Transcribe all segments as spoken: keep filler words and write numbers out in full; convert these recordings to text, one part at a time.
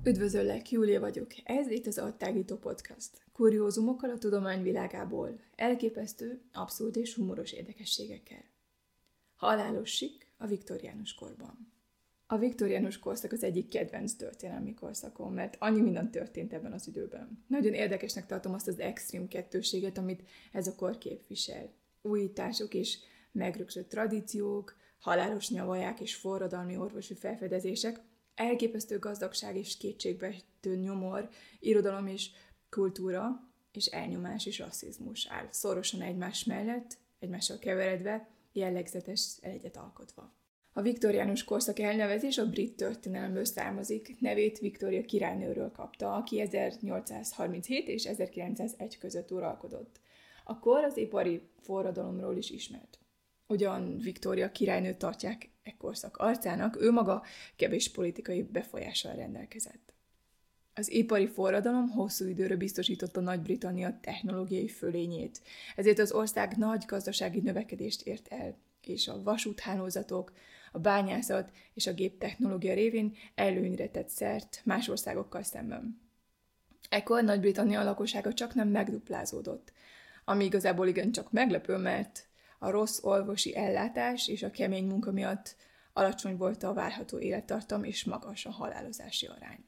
Üdvözöllek, Júlia vagyok. Ez itt az Agytágító Podcast. Kuriózumokkal a tudomány világából, elképesztő, abszurd és humoros érdekességekkel. Halálos sik a viktoriánus korban. A viktoriánus korszak az egyik kedvenc történelmi korszakom, mert annyi minden történt ebben az időben. Nagyon érdekesnek tartom azt az extrém kettőséget, amit ez a kor képvisel. Újítások és megrögzött tradíciók, halálos nyavaják és forradalmi orvosi felfedezések, elképesztő gazdagság és kétségbeeső nyomor, irodalom és kultúra, és elnyomás és rasszizmus áll szorosan egymás mellett, egymással keveredve, jellegzetes egyet alkotva. A viktoriánus korszak elnevezés a brit történelemből származik, nevét Viktória királynőről kapta, aki ezernyolcszázharminchét és ezerkilencszázegy között uralkodott. A kor az ipari forradalomról is ismert. Ugyan Viktória királynőt tartják e korszak arcának, ő maga kevés politikai befolyással rendelkezett. Az ipari forradalom hosszú időre biztosította Nagy-Britannia technológiai fölényét, ezért az ország nagy gazdasági növekedést ért el, és a vasúthálózatok, a bányászat és a géptechnológia révén előnyre tett szert más országokkal szemben. Ekkor Nagy-Britannia lakossága csak nem megduplázódott, ami igazából igencsak meglepő, mert a rossz orvosi ellátás és a kemény munka miatt alacsony volt a várható élettartam és magas a halálozási arány.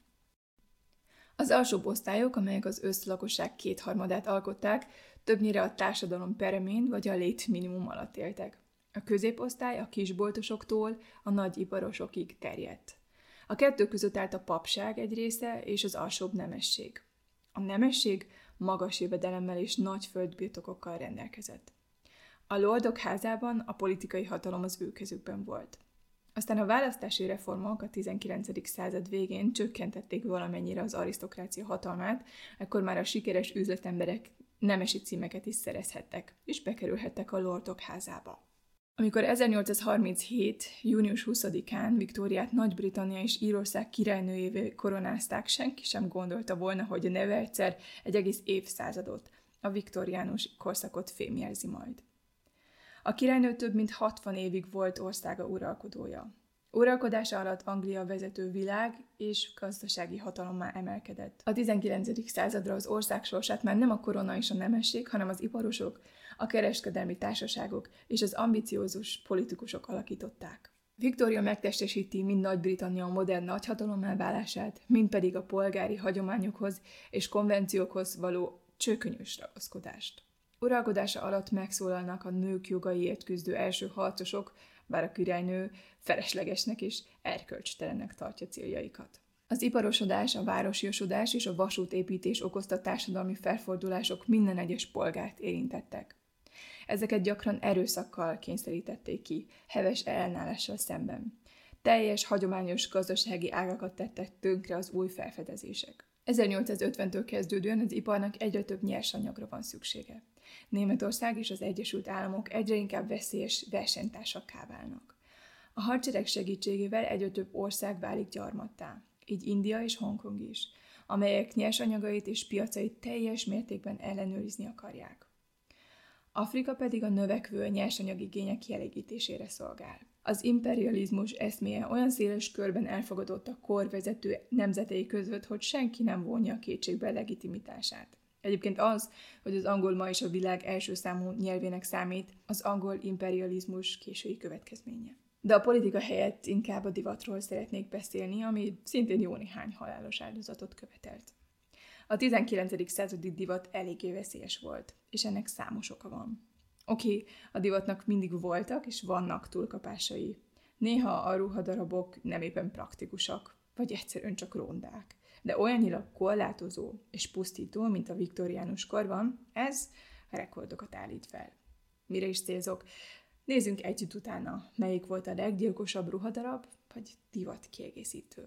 Az alsóbb osztályok, amelyek az összlakosság kétharmadát alkották, többnyire a társadalom peremén vagy a létminimum alatt éltek. A középosztály a kisboltosoktól a nagyiparosokig terjedt. A kettő között állt a papság egy része és az alsóbb nemesség. A nemesség magas jövedelemmel és nagy földbirtokokkal rendelkezett. A lordok házában a politikai hatalom az ő kezükben volt. Aztán a választási reformok a tizenkilencedik század végén csökkentették valamennyire az arisztokrácia hatalmát, ekkor már a sikeres üzletemberek nemesi címeket is szerezhettek, és bekerülhettek a lordok házába. Amikor ezernyolcszázharminchét. június huszadikán Viktóriát Nagy-Britannia és Írország királynőjévé koronázták, senki sem gondolta volna, hogy a neve egyszer egy egész évszázadot, a viktoriánus korszakot fémjelzi majd. A királynő több mint hatvan évig volt országa uralkodója. Uralkodása alatt Anglia vezető világ és gazdasági hatalommá emelkedett. A tizenkilencedik századra az ország sorsát már nem a korona és a nemesség, hanem az iparosok, a kereskedelmi társaságok és az ambiciózus politikusok alakították. Viktória megtestesíti mind Nagy-Britannia modern nagyhatalommá válását, mind pedig a polgári hagyományokhoz és konvenciókhoz való csökönyös ragaszkodást. Uralkodása alatt megszólalnak a nők jogaiért küzdő első harcosok, bár a királynő feleslegesnek és erkölcstelennek tartja céljaikat. Az iparosodás, a városiasodás és a vasútépítés okozta társadalmi felfordulások minden egyes polgárt érintettek. Ezeket gyakran erőszakkal kényszerítették ki, heves ellenállással szemben. Teljes, hagyományos gazdasági ágakat tettek tönkre az új felfedezések. ezernyolcszázötventől kezdődően az iparnak egyre több nyersanyagra van szüksége. Németország és az Egyesült Államok egyre inkább veszélyes versenytársakká válnak. A hadsereg segítségével egyre több ország válik gyarmattá, így India és Hongkong is, amelyek nyersanyagait és piacait teljes mértékben ellenőrizni akarják. Afrika pedig a növekvő nyersanyagigények kielégítésére szolgál. Az imperializmus eszméje olyan széles körben elfogadott a kor vezető nemzetei között, hogy senki nem vonja kétségbe legitimitását. Egyébként az, hogy az angol ma is a világ első számú nyelvének számít, az angol imperializmus késői következménye. De a politika helyett inkább a divatról szeretnék beszélni, ami szintén jó néhány halálos áldozatot követelt. A tizenkilencedik századi divat eléggé veszélyes volt, és ennek számos oka van. Oké, okay, a divatnak mindig voltak és vannak túlkapásai. Néha a ruhadarabok nem éppen praktikusak, vagy egyszerűen csak rondák. De olyannyira korlátozó és pusztító, mint a viktoriánus korban, ez rekordokat állít fel. Mire is célzok? Nézzünk együtt utána, melyik volt a leggyilkosabb ruhadarab, vagy divat kiegészítő.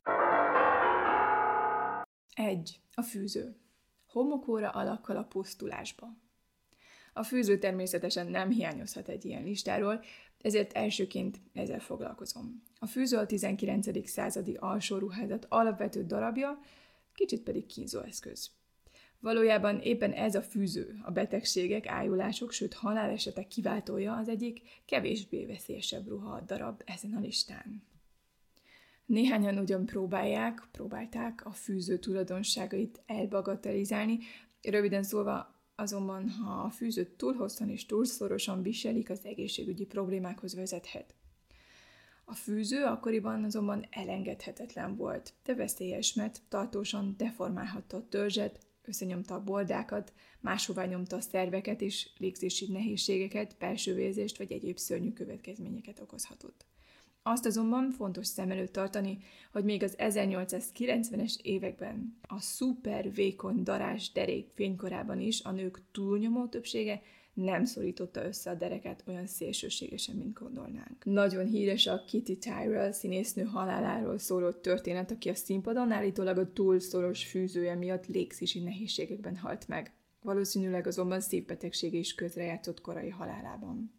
egy. A fűző. Homokóra alakkal a pusztulásba. A fűző természetesen nem hiányozhat egy ilyen listáról, ezért elsőként ezzel foglalkozom. A fűző a tizenkilencedik századi alsóruházat alapvető darabja, kicsit pedig kínzóeszköz. Valójában éppen ez a fűző, a betegségek, ájulások, sőt halálesetek kiváltója az egyik kevésbé veszélyesebb ruhadarab ezen a listán. Néhányan ugyan próbálják, próbálták a fűző tulajdonságait elbagatelizálni, röviden szólva azonban, ha a fűzőt túl hosszan és túl szorosan viselik, az egészségügyi problémákhoz vezethet. A fűző akkoriban azonban elengedhetetlen volt, de veszélyes, mert tartósan deformálhatta a törzset, összenyomta a bordákat, máshová nyomta a szerveket és légzési nehézségeket, belsővérzést vagy egyéb szörnyű következményeket okozhatott. Azt azonban fontos szem előtt tartani, hogy még az ezernyolcszázkilencvenes években, a szuper vékony darázs derék fénykorában is a nők túlnyomó többsége nem szorította össze a dereket olyan szélsőségesen, mint gondolnánk. Nagyon híres a Kitty Tyrrell színésznő haláláról szóló történet, aki a színpadon állítólag a túl szoros fűzője miatt légzési nehézségekben halt meg. Valószínűleg azonban szívbetegsége is közrejátszott korai halálában.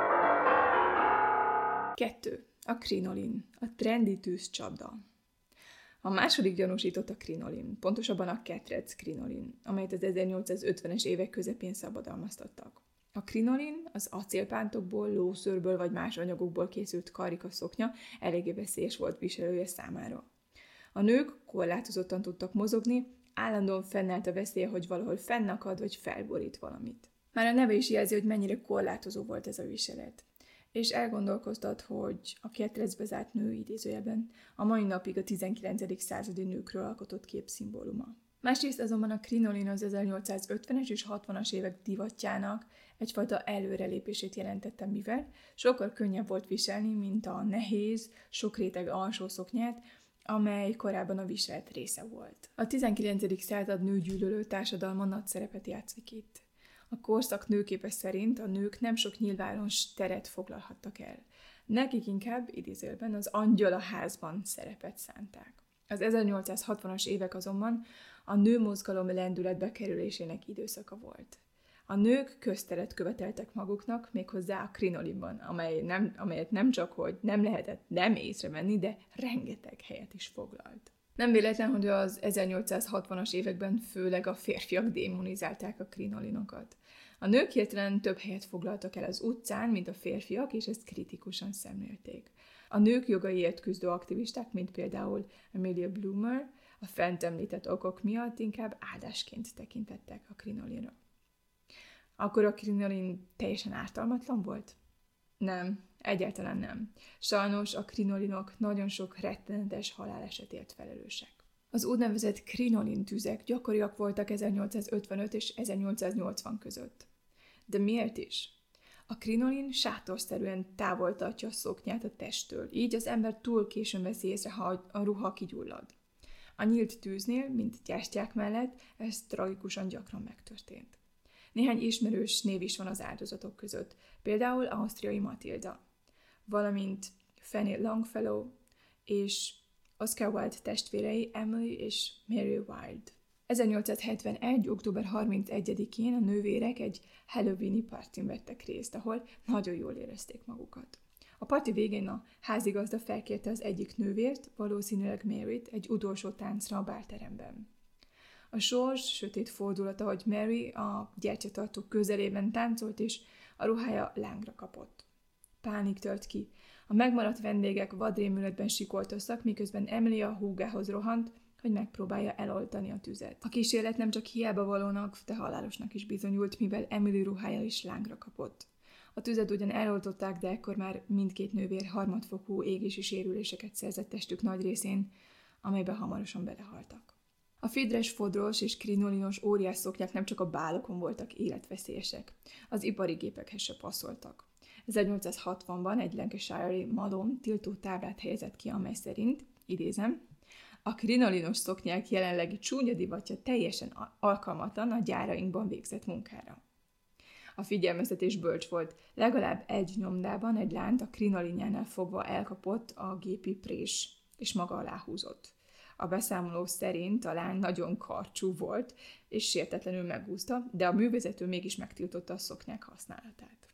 kettő. A krinolin, a trendi tűzcsapda. A második gyanúsított a krinolin, pontosabban a ketrec krinolin, amelyet az ezernyolcszázötvenes évek közepén szabadalmaztattak. A krinolin az acélpántokból, lószőrből vagy más anyagokból készült karikaszoknya eléggé veszélyes volt viselője számára. A nők korlátozottan tudtak mozogni, állandóan fennállt a veszélye, hogy valahol fennakad vagy felborít valamit. Már a neve is jelzi, hogy mennyire korlátozó volt ez a viselet. És elgondolkoztat, hogy a ketrecbe zárt nő idézőjelben a mai napig a tizenkilencedik századi nőkről alkotott képszimbóluma. Másrészt azonban a krinolin az ezernyolcszázötvenes és hatvanas évek divatjának egyfajta előrelépését jelentette, mivel sokkal könnyebb volt viselni, mint a nehéz, sokréteg alsó szoknyát, amely korábban a viselet része volt. A tizenkilencedik század nőgyűlölő társadalma nagy szerepet játszik itt. A korszak nőképe szerint a nők nem sok nyilvános teret foglalhattak el. Nekik inkább, idézőjelben, az angyal a házban szerepet szánták. Az ezernyolcszázhatvanas évek azonban a nőmozgalom lendületbe kerülésének időszaka volt. A nők közteret követeltek maguknak, méghozzá a krinolinban, amely nem, amelyet nem csak, hogy nem lehetett nem észrevenni, de rengeteg helyet is foglalt. Nem véletlen, hogy az ezernyolcszázhatvanas években főleg a férfiak démonizálták a krinolinokat. A nők hirtelen több helyet foglaltak el az utcán, mint a férfiak, és ezt kritikusan szemlélték. A nők jogaiért küzdő aktivisták, mint például Amelia Bloomer, a fent említett okok miatt inkább áldásként tekintettek a krinolinra. Akkor a krinolin teljesen ártalmatlan volt? Nem, egyáltalán nem. Sajnos a krinolinok nagyon sok rettenetes halálesetért felelősek. Az úgynevezett krinolin tüzek gyakoriak voltak ezernyolcszázötvenöt és ezernyolcszáznyolcvan között. De miért is? A krinolin sátorszerűen távol tartja a szoknyát a testtől, így az ember túl későn veszi észre, ha a ruha kigyullad. A nyílt tűznél, mint gyástyák mellett, ez tragikusan gyakran megtörtént. Néhány ismerős név is van az áldozatok között, például Ausztriai Matilda, valamint Fanny Longfellow és Oscar Wilde testvérei Emily és Mary Wilde. ezernyolcszázhetvenegy. október harmincegyedikén a nővérek egy Halloween-i partin vettek részt, ahol nagyon jól érezték magukat. A parti végén a házigazda felkérte az egyik nővért, valószínűleg Maryt, egy utolsó táncra a bálteremben. A sors sötét fordulata, hogy Mary a gyertyatartó közelében táncolt, és a ruhája lángra kapott. Pánik tört ki. A megmaradt vendégek vadrémületben sikoltoztak, miközben Emily a húgához rohant, hogy megpróbálja eloltani a tüzet. A kísérlet nem csak hiába valónak, de halálosnak is bizonyult, mivel Emily ruhája is lángra kapott. A tüzet ugyan eloltották, de ekkor már mindkét nővér harmadfokú égési sérüléseket szerzett testük nagy részén, amelybe hamarosan belehaltak. A fidres, fodros és krinolinos óriás szoknyák nem csak a bálokon voltak életveszélyesek, az ipari gépekhez se passzoltak. ezernyolcszázhatvanban egy Lancashire-i malom tiltó táblát helyezett ki, amely szerint, idézem, a krinolinos szoknyák jelenlegi csúnya divatja teljesen alkalmatlan a gyárainkban végzett munkára. A figyelmeztetés bölcs volt, legalább egy nyomdában egy lányt a krinolinjánál fogva elkapott a gépi prés, és maga alá húzott. A beszámoló szerint a lány nagyon karcsú volt, és sértetlenül megúszta, de a művezető mégis megtiltotta a szoknyák használatát.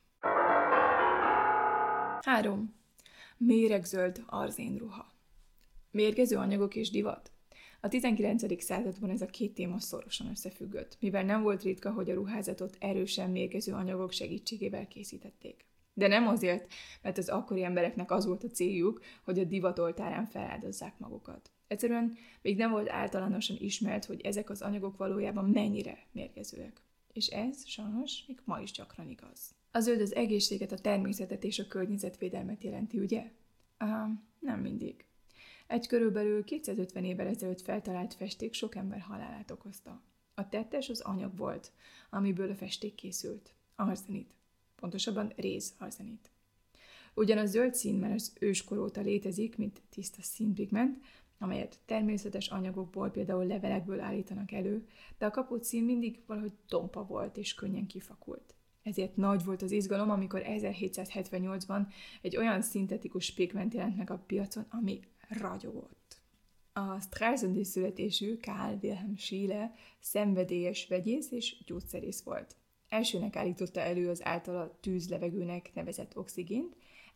három. Méregzöld arzénruha. Mérgező anyagok és divat? A tizenkilencedik században ez a két téma szorosan összefüggött, mivel nem volt ritka, hogy a ruházatot erősen mérgező anyagok segítségével készítették. De nem azért, mert az akkori embereknek az volt a céljuk, hogy a divat oltárán feláldozzák magukat. Egyszerűen még nem volt általánosan ismert, hogy ezek az anyagok valójában mennyire mérgezőek. És ez sajnos még ma is gyakran igaz. A zöld az egészséget, a természetet és a környezetvédelmet jelenti, ugye? Ah, nem mindig. Egy körülbelül kétszázötven évvel ezelőtt feltalált festék sok ember halálát okozta. A tettes az anyag volt, amiből a festék készült. Arzenit. Pontosabban rézarzenit. Ugyan a zöld szín már az őskor óta létezik, mint tiszta színpigment, amelyet természetes anyagokból, például levelekből állítanak elő, de a kapott szín mindig valahogy tompa volt és könnyen kifakult. Ezért nagy volt az izgalom, amikor ezerhétszázhetvennyolcban egy olyan szintetikus pigment jelent meg a piacon, ami ragyogott. A Stralsundi születésű Karl Wilhelm Scheele szenvedélyes vegyész és gyógyszerész volt. Elsőnek állította elő az általa tűzlevegőnek nevezett oxigént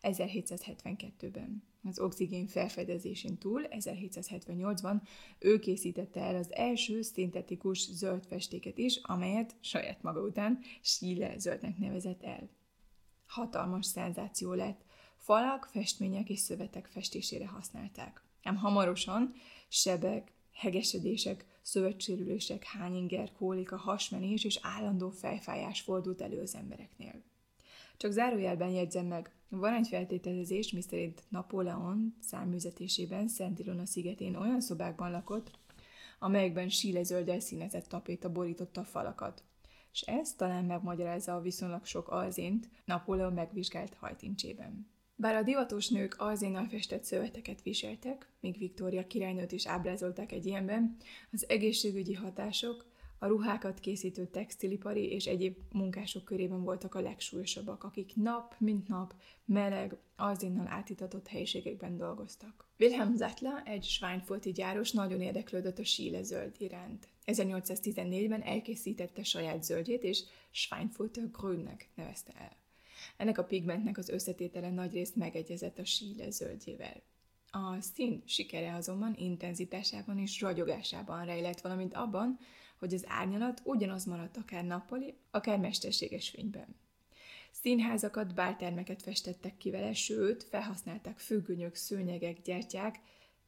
ezerhétszázhetvenkettőben. Az oxigén felfedezésén túl ezerhétszázhetvennyolcban ő készítette el az első szintetikus zöld festéket is, amelyet saját maga után Scheele zöldnek nevezett el. Hatalmas szenzáció lett. Falak, festmények és szövetek festésére használták. Ám hamarosan sebek, hegesedések, szövetsérülések, hányinger, kólika, hasmenés és állandó fejfájás fordult elő az embereknél. Csak zárójelben jegyzem meg, van egy feltételezés, miszerint Napóleon száműzetésében Szent Ilona szigetén olyan szobákban lakott, amelyekben Scheele zölddel színezett tapéta borította a falakat. És ez talán megmagyarázza a viszonylag sok alzént Napóleon megvizsgált hajtincsében. Bár a divatos nők alzénnal festett szöveteket viseltek, míg Viktória királynőt is ábrázolták egy ilyenben, az egészségügyi hatások a ruhákat készítő textilipari és egyéb munkások körében voltak a legsúlyosabbak, akik nap mint nap meleg, alzénnal átitatott helyiségekben dolgoztak. Wilhelm Zattler, egy schweinfurti gyáros, nagyon érdeklődött a Scheele zöld iránt. ezernyolcszáztizennégyben elkészítette saját zöldjét, és Schweinfurter Grünnek nevezte el. Ennek a pigmentnek az összetétele nagyrészt megegyezett a Scheele zöldjével. A szín sikere azonban intenzitásában és ragyogásában rejlett, valamint abban, hogy az árnyalat ugyanaz maradt akár nappali, akár mesterséges fényben. Színházakat, báltermeket festettek ki vele, sőt, felhasználták függönyök, szőnyegek, gyertyák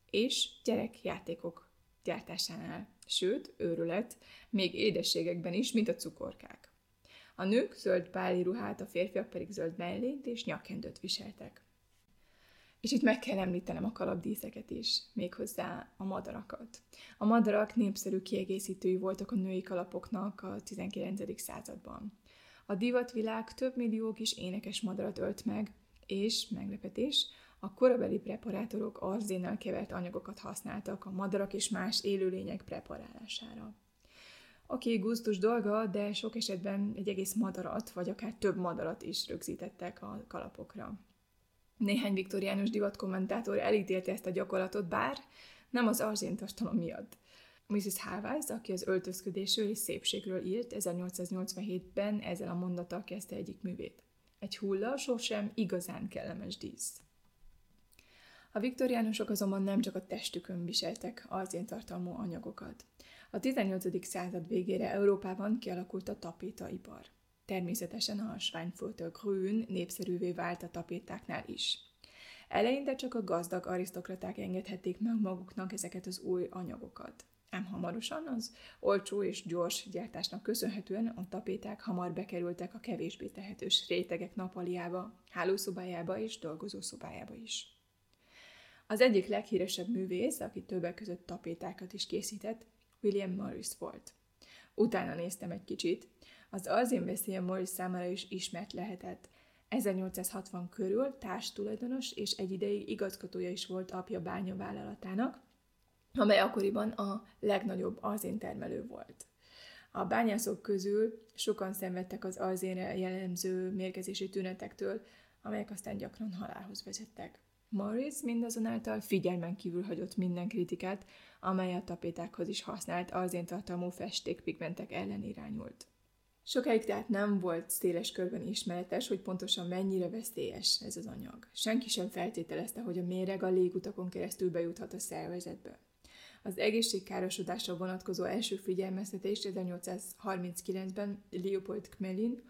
és gyerekjátékok gyártásánál. Sőt, őrület, még édességekben is, mint a cukorkák. A nők zöld páli ruhát, a férfiak pedig zöld mellényt és nyakkendőt viseltek. És itt meg kell említenem a kalapdíszeket is, méghozzá a madarakat. A madarak népszerű kiegészítői voltak a női kalapoknak a tizenkilencedik században. A divatvilág több millió kis énekes madarat ölt meg, és, meglepetés, a korabeli preparátorok arzénnal kevert anyagokat használtak a madarak és más élőlények preparálására. Oké, okay, gusztus dolga, de sok esetben egy egész madarat, vagy akár több madarat is rögzítettek a kalapokra. Néhány viktoriánus divatkommentátor elítélte ezt a gyakorlatot, bár nem az arzéntartalom miatt. missziz Haweis, aki az öltözködésről és szépségről írt, ezernyolcszáznyolcvanhétben ezzel a mondattal kezdte egyik művét. Egy hulla sosem igazán kellemes dísz. A viktoriánusok azonban nem csak a testükön viseltek arzéntartalmú anyagokat. A tizennyolcadik század végére Európában kialakult a tapétaipar. Természetesen a Schweinfurter Grün népszerűvé vált a tapétáknál is. Eleinte csak a gazdag arisztokraták engedhették meg maguknak ezeket az új anyagokat. Ám hamarosan az olcsó és gyors gyártásnak köszönhetően a tapéták hamar bekerültek a kevésbé tehetős rétegek nappaliába, hálószobájába és dolgozószobájába is. Az egyik leghíresebb művész, aki többek között tapétákat is készített, William Morris volt. Utána néztem egy kicsit. Az arzénveszélye Morris számára is ismert lehetett. ezernyolcszázhatvan körül társtulajdonos és egy ideig igazgatója is volt apja bányavállalatának, amely akkoriban a legnagyobb arzéntermelő volt. A bányászok közül sokan szenvedtek az arzénre jellemző mérgezési tünetektől, amelyek aztán gyakran halálhoz vezettek. Morris mindazonáltal figyelmen kívül hagyott minden kritikát, amely a tapétákhoz is használt arzéntartalmú festékpigmentek ellen irányult. Sokáig tehát nem volt széles körben ismeretes, hogy pontosan mennyire veszélyes ez az anyag. Senki sem feltételezte, hogy a méreg a légutakon keresztül bejuthat a szervezetbe. Az egészségkárosodásra vonatkozó első figyelmeztetést ezernyolcszázharminckilencben Leopold Gmelin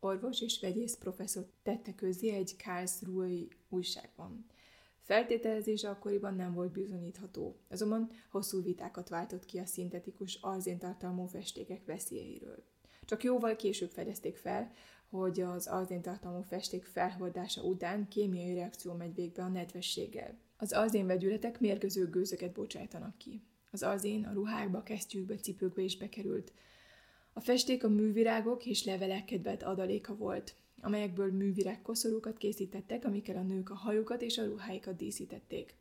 orvos és vegyész professzor tette közzé egy Karlsruhei újságban. Feltételezése akkoriban nem volt bizonyítható, azonban hosszú vitákat váltott ki a szintetikus arzéntartalmú festékek veszélyeiről. Csak jóval később fedezték fel, hogy az arzéntartalmú festék felhordása után kémiai reakció megy végbe a nedvességgel. Az arzénvegyületek mérgező gőzöket bocsájtanak ki. Az arzén a ruhákba, kesztyűkbe, cipőkbe is bekerült. A festék a művirágok és levelek kedvelt adaléka volt, amelyekből művirág koszorúkat készítettek, amikkel a nők a hajukat és a ruháikat díszítették.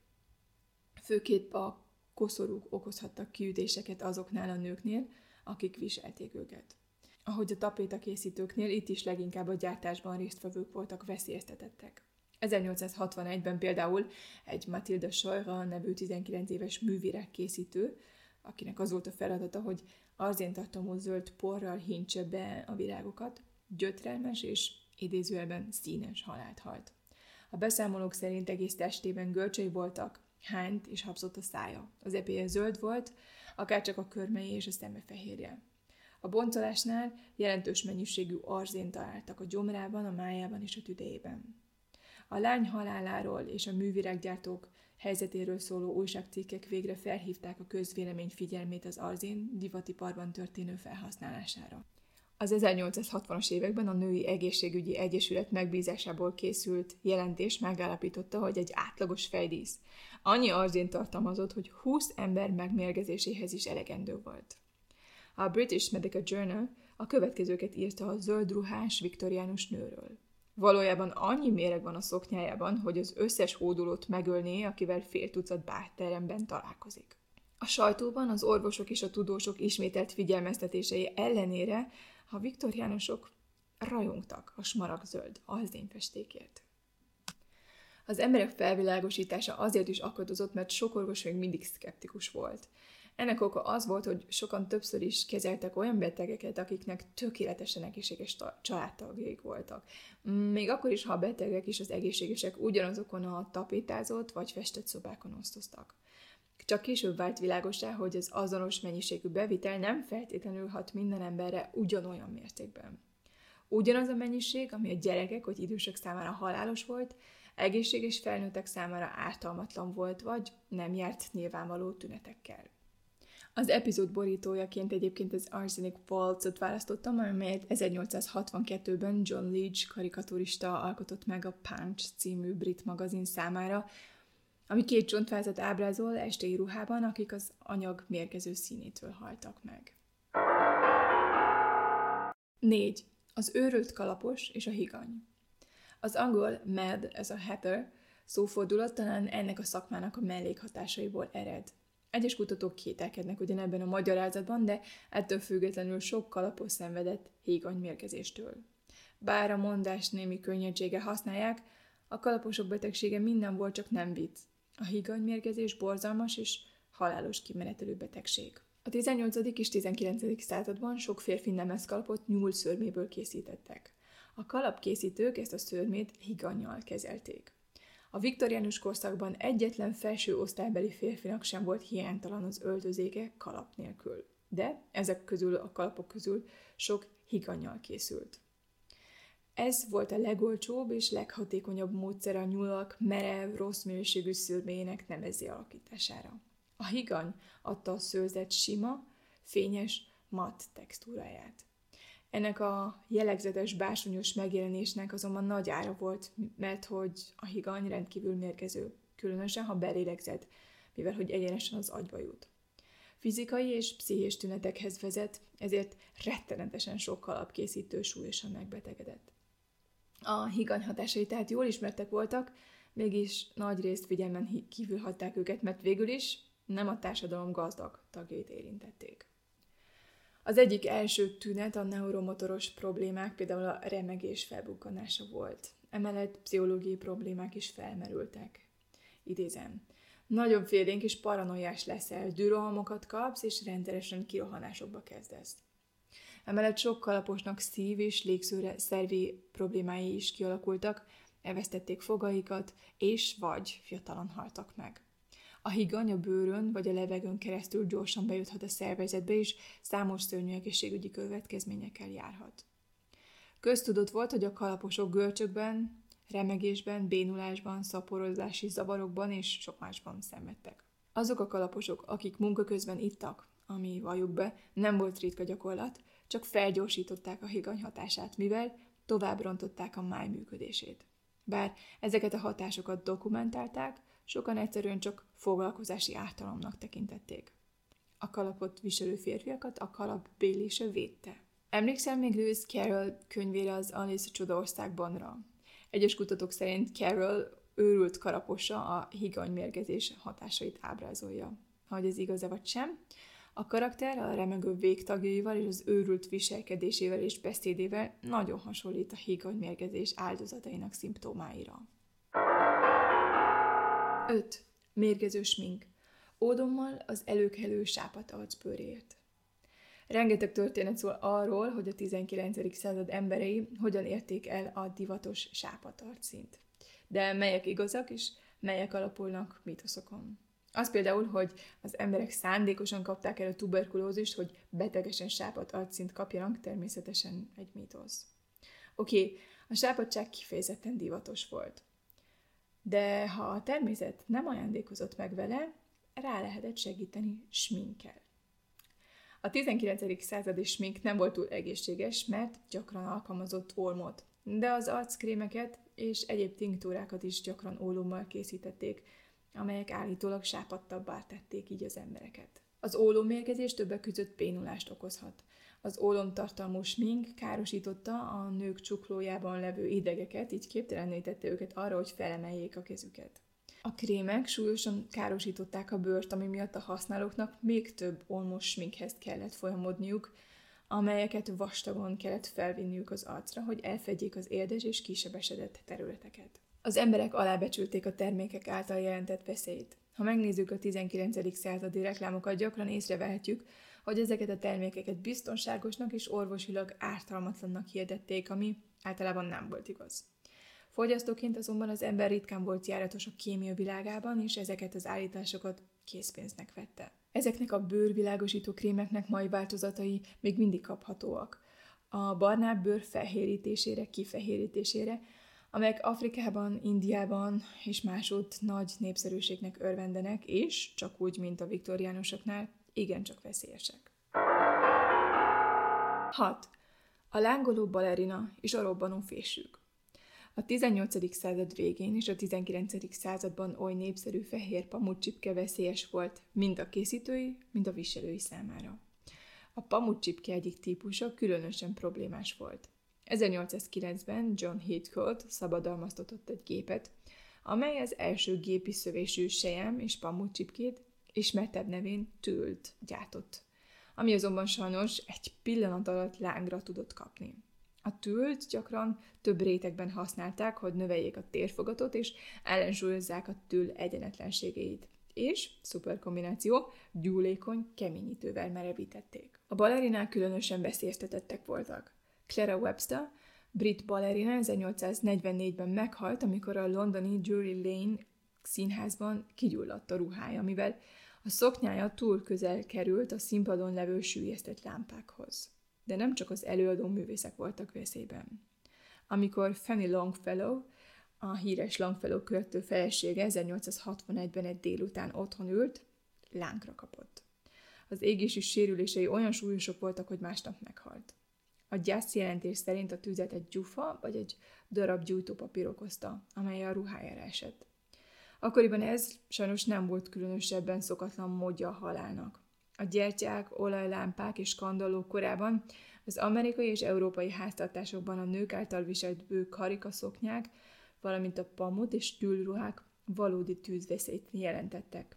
Főképp a koszorúk okozhattak kiütéseket azoknál a nőknél, akik viselték őket. Ahogy a tapétakészítőknél, itt is leginkább a gyártásban résztvevők voltak veszélyeztetettek. ezernyolcszázhatvanegyben például egy Mathilde Scheurer nevű tizenkilenc éves művirágkészítő, akinek az volt a feladata, hogy arzéntartalmú zöld porral hintse be a virágokat, gyötrelmes és idézőjelben színes halált halt. A beszámolók szerint egész testében görcsei voltak, hányt és habzott a szája. Az epéje zöld volt, akárcsak a körmei és a szeme fehérje. A boncolásnál jelentős mennyiségű arzént találtak a gyomrában, a májában és a tüdejében. A lány haláláról és a művirággyártók helyzetéről szóló újságcikkek végre felhívták a közvélemény figyelmét az arzén divatiparban történő felhasználására. Az ezernyolcszázhatvanas években a Női Egészségügyi Egyesület megbízásából készült jelentés megállapította, hogy egy átlagos fejdísz annyi arzént tartalmazott, hogy húsz ember megmérgezéséhez is elegendő volt. A British Medical Journal a következőket írta a zöldruhás viktoriánus nőről. Valójában annyi méreg van a szoknyájában, hogy az összes hódolót megölné, akivel fél tucat bárteremben találkozik. A sajtóban az orvosok és a tudósok ismételt figyelmeztetései ellenére a viktoriánusok rajongtak a smaragdzöld arzénfestékért. Az emberek felvilágosítása azért is akadozott, mert sok orvos még mindig szkeptikus volt. Ennek oka az volt, hogy sokan többször is kezeltek olyan betegeket, akiknek tökéletesen egészséges családtagjaik voltak. Még akkor is, ha a betegek és az egészségesek ugyanazokon a tapétázott vagy festett szobákon osztoztak. Csak később vált világossá, hogy az azonos mennyiségű bevitel nem feltétlenül hat minden emberre ugyanolyan mértékben. Ugyanaz a mennyiség, ami a gyerekek vagy idősek számára halálos volt, egészséges felnőttek számára ártalmatlan volt, vagy nem járt nyilvánvaló tünetekkel. Az epizód borítójaként egyébként az Arsenic Waltz-ot választottam, amelyet ezernyolcszázhatvankettőben John Leach karikaturista alkotott meg a Punch című brit magazin számára, ami két csontvázat ábrázol estei ruhában, akik az anyag mérgező színétől haltak meg. négy. Az őrült kalapos és a higany. Az angol mad, ez a hatter szófordulat talán ennek a szakmának a mellékhatásaiból ered. Egyes kutatók kételkednek ugyanebben a magyarázatban, de ettől függetlenül sok kalapos szenvedett híganymérgezéstől. Bár a mondás némi könnyedsége használják, a kalaposok betegsége minden volt, csak nem vicc. A híganymérgezés borzalmas és halálos kimenetelő betegség. A tizennyolcadik és tizenkilencedik században sok férfi nemeszkalapot nyúlszörméből készítettek. A kalapkészítők ezt a szörmét higannyal kezelték. A viktoriánus korszakban egyetlen felső osztálybeli férfinak sem volt hiánytalan az öltözéke kalap nélkül. De ezek közül a kalapok közül sok higannyal készült. Ez volt a legolcsóbb és leghatékonyabb módszer a nyulak merev, rossz minőségű szőrméjének nemezi alakítására. A higany adta a szőrzet sima, fényes, matt textúráját. Ennek a jellegzetes bársonyos megjelenésnek azonban nagy ára volt, mert hogy a higany rendkívül mérgező, különösen ha belélegzed, mivel hogy egyenesen az agyba jut. Fizikai és pszichés tünetekhez vezet, ezért rettenetesen sok kalapkészítő súlyosan megbetegedett. A higany hatásai tehát jól ismertek voltak, mégis nagy részt figyelmen kívül hagyták őket, mert végül is nem a társadalom gazdag tagjait érintették. Az egyik első tünet a neuromotoros problémák, például a remegés felbukkanása volt. Emellett pszichológiai problémák is felmerültek. Idézem. Nagyobb félénk és paranoiás leszel, dűrohamokat kapsz, és rendszeresen kirohanásokba kezdesz. Emellett sok kalaposnak szív- és légzőszervi problémái is kialakultak, elvesztették fogaikat, és vagy fiatalon haltak meg. A higany a bőrön vagy a levegőn keresztül gyorsan bejuthat a szervezetbe, és számos szörnyű egészségügyi következményekkel járhat. Köztudott volt, hogy a kalaposok görcsökben, remegésben, bénulásban, szaporodási zavarokban és sok másban szenvedtek. Azok a kalaposok, akik munka közben ittak, ami valljuk be, nem volt ritka gyakorlat, csak felgyorsították a higany hatását, mivel tovább rontották a máj működését. Bár ezeket a hatásokat dokumentálták, sokan egyszerűen csak foglalkozási ártalomnak tekintették. A kalapot viselő férfiakat a kalap bélése védte. Emlékszel még Lewis Carroll könyvére, az Alice a Csodaországbanra? Egyes kutatók szerint Carroll őrült kalaposa a higanymérgezés hatásait ábrázolja. Hogy ez igaz-e vagy sem, a karakter a remegő végtagjaival és az őrült viselkedésével és beszédével nagyon hasonlít a higanymérgezés áldozatainak szimptomáira. öt. Mérgező smink. Ódommal az előkelő sápadt arcbőrért. Rengeteg történet szól arról, hogy a tizenkilencedik század emberei hogyan érték el a divatos sápadt arcszínt. De melyek igazak és melyek alapulnak mítoszokon. Az például, hogy az emberek szándékosan kapták el a tuberkulózist, hogy betegesen sápadt arcszínt kapjanak, természetesen egy mítosz. Oké, okay, a sápadtság kifejezetten divatos volt. De ha a természet nem ajándékozott meg vele, rá lehetett segíteni sminkkel. A tizenkilencedik századi smink nem volt túl egészséges, mert gyakran alkalmazott olmot, de az arckrémeket és egyéb tinktúrákat is gyakran ólommal készítették, amelyek állítólag sápadtabbá tették így az embereket. Az ólommérgezés többek között bénulást okozhat. Az ólomtartalmú smink károsította a nők csuklójában levő idegeket, így képtelenné tette őket arra, hogy felemeljék a kezüket. A krémek súlyosan károsították a bőrt, ami miatt a használóknak még több olmos sminkhez kellett folyamodniuk, amelyeket vastagon kellett felvinniük az arcra, hogy elfedjék az érdes és kisebesedett területeket. Az emberek alábecsülték a termékek által jelentett veszélyt. Ha megnézzük a tizenkilencedik századi reklámokat, gyakran észrevehetjük, hogy ezeket a termékeket biztonságosnak és orvosilag ártalmatlannak hirdették, ami általában nem volt igaz. Fogyasztóként azonban az ember ritkán volt járatos a kémia világában, és ezeket az állításokat készpénznek vette. Ezeknek a bőrvilágosító krémeknek mai változatai még mindig kaphatóak. A barnább bőr felhérítésére, kifehérítésére, amelyek Afrikában, Indiában és másút nagy népszerűségnek örvendenek, és, csak úgy, mint a viktoriánusoknál, igencsak veszélyesek. hat. A lángoló balerina és a robbanó fésűk. A tizennyolcadik század végén és a tizenkilencedik században oly népszerű fehér pamutcsipke veszélyes volt mind a készítői, mind a viselői számára. A pamutcsipke egyik típusa különösen problémás volt. ezernyolcszázkilencben John Heathcote szabadalmaztatott egy gépet, amely az első gépi szövésű sejem és pamutcsipkét ismertebb nevén tűlt gyártott, ami azonban sajnos egy pillanat alatt lángra tudott kapni. A tűlt gyakran több rétegben használták, hogy növeljék a térfogatot és ellensúlyozzák a tűl egyenetlenségeit, és, szuper kombináció, gyúlékony keményítővel merevítették. A balerinák különösen veszélyeztetettek voltak. Clara Webster, brit balerina ezernyolcszáznegyvennégyben meghalt, amikor a londoni Drury Lane színházban kigyulladt a ruhája, mivel a szoknyája túl közel került a színpadon levő süllyesztett lámpákhoz. De nem csak az előadó művészek voltak veszélyben. Amikor Fanny Longfellow, a híres Longfellow költő felesége ezernyolcszázhatvanegyben egy délután otthon ült, lángra kapott. Az égési sérülései olyan súlyosok voltak, hogy másnap meghalt. A gyászjelentés szerint a tüzet egy gyufa vagy egy darab gyújtópapír okozta, amely a ruhájára esett. Akkoriban ez sajnos nem volt különösebben szokatlan módja a halálnak. A gyertyák, olajlámpák és kandallók korában az amerikai és európai háztartásokban a nők által viselt bő karikaszoknyák, valamint a pamut és tűlruhák valódi tűzveszélyt jelentettek.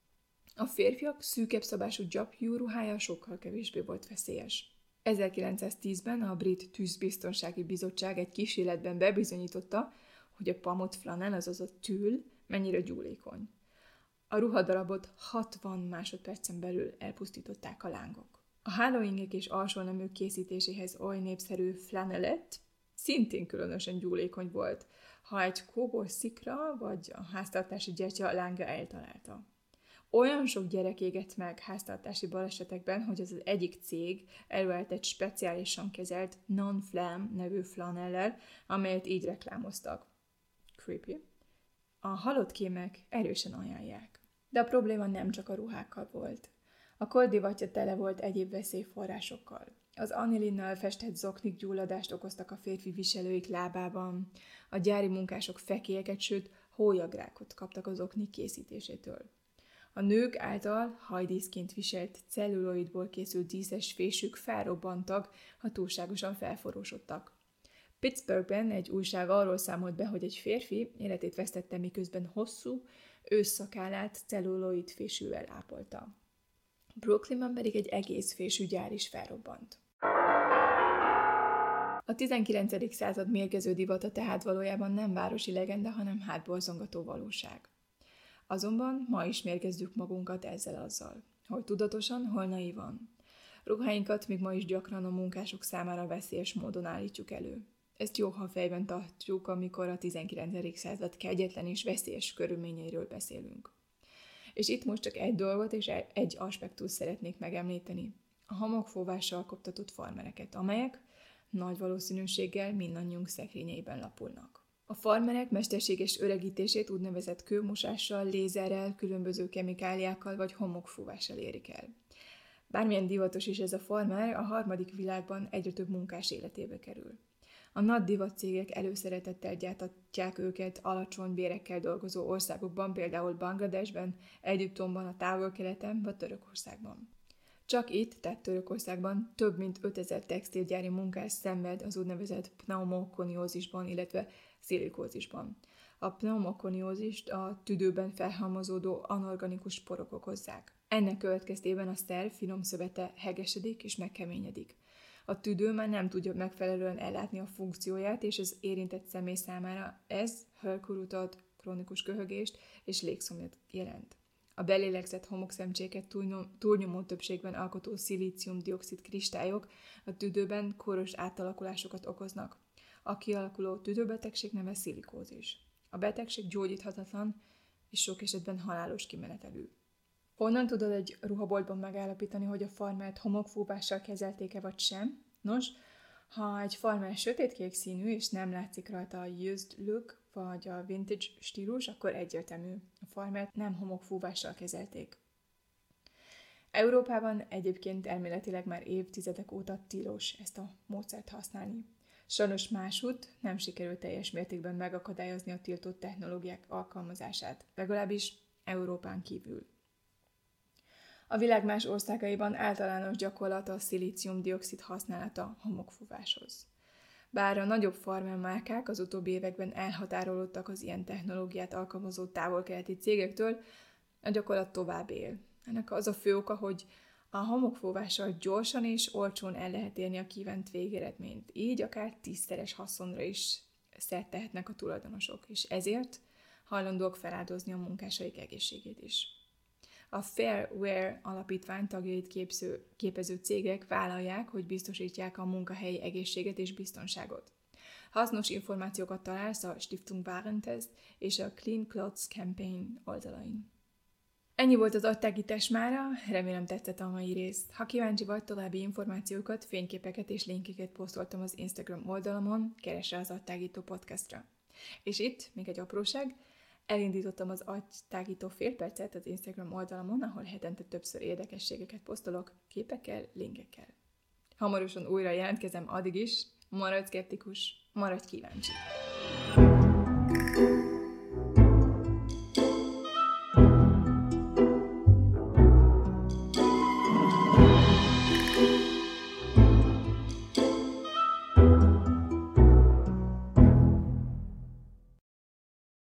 A férfiak szűkebb szabású gyapjú ruhája sokkal kevésbé volt veszélyes. ezerkilencszáztízben a Brit Tűzbiztonsági Bizottság egy kísérletben bebizonyította, hogy a pamut flanell, azaz a tűl, mennyire gyúlékony. A ruhadarabot hatvan másodpercen belül elpusztították a lángok. A hálóingek és alsóneműk készítéséhez oly népszerű flanellett szintén különösen gyúlékony volt, ha egy kóbor szikra vagy a háztartási gyertya lánga eltalálta. Olyan sok gyerek égett meg háztartási balesetekben, hogy az, az egyik cég előállt egy speciálisan kezelt non-flam nevű flanellel, amelyet így reklámoztak. Creepy. A halott kémek erősen ajánlják. De a probléma nem csak a ruhákkal volt. A kor divatja tele volt egyéb veszélyforrásokkal. Az anilinnal festett zoknik gyulladást okoztak a férfi viselőik lábában, a gyári munkások fekélyeket, sőt hólyagrákot kaptak az zoknik készítésétől. A nők által hajdíszként viselt celluloidból készült díszes fésük felrobbantak, ha túlságosan felforrósodtak. Pittsburghben egy újság arról számolt be, hogy egy férfi életét vesztette, miközben hosszú ősszakállát celluloid fésűvel ápolta. Brooklynban pedig egy egész fésű gyár is felrobbant. A tizenkilencedik század mérgező divata tehát valójában nem városi legenda, hanem hátborzongató valóság. Azonban ma is mérgezzük magunkat ezzel-azzal, hol tudatosan, hol naívan. Ruháinkat még ma is gyakran a munkások számára veszélyes módon állítjuk elő. Ezt jó, ha fejben tartjuk, amikor a tizenkilencedik század kegyetlen és veszélyes körülményeiről beszélünk. És itt most csak egy dolgot és egy aspektust szeretnék megemlíteni. A homokfóvással koptatott farmereket, amelyek nagy valószínűséggel mindannyiunk szekrényeiben lapulnak. A farmerek mesterséges öregítését úgynevezett kőmosással, lézerrel, különböző kemikáliákkal vagy homokfúvással érik el. Bármilyen divatos is ez a farmer, a harmadik világban egyre több munkás életébe kerül. A nagy divatcégek előszeretettel gyártatják őket alacsony bérekkel dolgozó országokban, például Bangladesben, Egyiptomban, a Távol-Keleten vagy Törökországban. Csak itt, tehát Törökországban több mint ötezer textilgyári munkás szenved az úgynevezett pneumokoniózisban, illetve szilikózisban. A pneumokoniózist a tüdőben felhalmozódó anorganikus porok okozzák. Ennek következtében a szerv finom szövete hegesedik és megkeményedik. A tüdő már nem tudja megfelelően ellátni a funkcióját, és az érintett személy számára ez hölgykurutat, krónikus köhögést és légszomjat jelent. A belélegzett homokszemcséket túlnyomó többségben alkotó szilícium-dioxid kristályok a tüdőben kóros átalakulásokat okoznak. A kialakuló tüdőbetegség neve szilikózis. A betegség gyógyíthatatlan és sok esetben halálos kimenetelű. Honnan tudod egy ruhaboltban megállapítani, hogy a farmert homokfúvással kezelték-e vagy sem? Nos, ha egy farmer sötétkék színű és nem látszik rajta a used look vagy a vintage stílus, akkor egyértelmű. A farmert nem homokfúvással kezelték. Európában egyébként elméletileg már évtizedek óta tilos ezt a módszert használni. Sajnos másút nem sikerült teljes mértékben megakadályozni a tiltott technológiák alkalmazását, legalábbis Európán kívül. A világ más országaiban általános gyakorlat a szilícium-dioxid használata homokfúváshoz. Bár a nagyobb farmermárkák az utóbbi években elhatárolódtak az ilyen technológiát alkalmazó távol-keleti cégektől, a gyakorlat tovább él. Ennek az a fő oka, hogy a homokfúvással gyorsan és olcsón el lehet érni a kívánt végeredményt, így akár tízszeres haszonra is szert tehetnek a tulajdonosok, és ezért hajlandóak feláldozni a munkásaik egészségét is. A Fair Wear alapítvány tagjait képző, képező cégek vállalják, hogy biztosítják a munkahelyi egészséget és biztonságot. Hasznos információkat találsz a Stiftung Warentest és a Clean Clothes Campaign oldalain. Ennyi volt az agytágítás mára, remélem tetszett a mai rész. Ha kíváncsi vagy, további információkat, fényképeket és linkeket posztoltam az Instagram oldalamon, keresd rá az Agytágító podcastra. És itt még egy apróság, elindítottam az agytágító félpercet az Instagram oldalamon, ahol hetente többször érdekességeket posztolok, képekkel, linkekkel. Hamarosan újra jelentkezem, addig is, maradj szkeptikus, maradj kíváncsi!